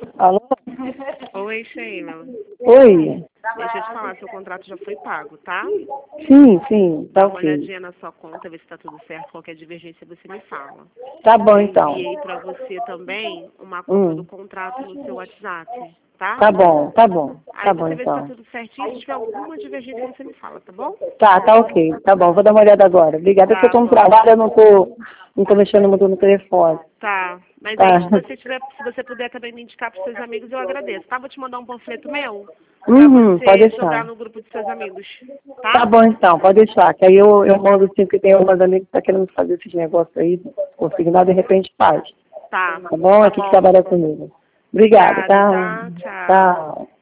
Alô? Oi, Sheila. Oi? Deixa eu te falar, seu contrato já foi pago, tá? Sim, tá Dá uma ok. olhadinha na sua conta, ver se tá tudo certo. Qualquer divergência você me fala. Tá bom, Eu então. enviei pra você também uma cópia do Hum. contrato no seu WhatsApp, tá? Tá bom, tá bom. Aí Tá bom, você vê se tá então. tudo certinho. Se tiver alguma divergência, você me fala, tá bom? Tá ok. Tá bom, vou dar uma olhada agora. Obrigada, porque eu Tá tô no bom. trabalho, eu não tô mexendo muito no telefone. Tá. Mas Tá. aí, se você puder também me indicar pros seus amigos, eu agradeço, tá? Vou te mandar um panfleto meu pra Pode você jogar deixar. no grupo dos seus amigos, Tá tá? bom, então, pode deixar. Que aí eu mando assim, que tem algumas amigas que tá querendo fazer esses negócios aí, consignado, de repente faz. Tá. Tá bom? Tá Aqui que bom. trabalha comigo. Obrigada, Obrigada, tá? tá? Tchau. Tchau.